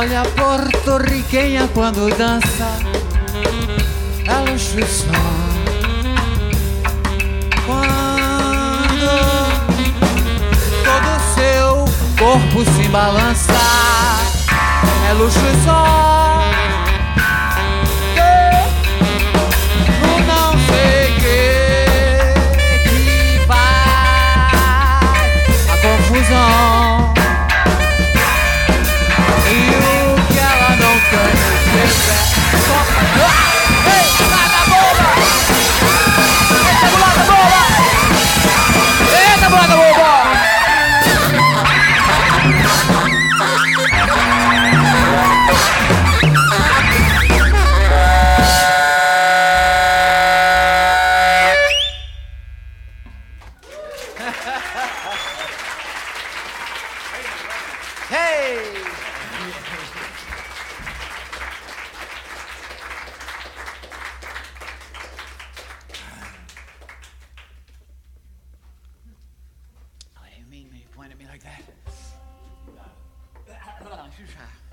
Olha a porto-riquenha quando dança, é luxo e som. Quando todo o seu corpo se balança, é luxo e som. No não sei que vai a confusão. E o que ela não tem é só. Ei, nada boba! Eita, mulata boba! Eita, mulata boba! Hey! What do you mean when you point at me like that?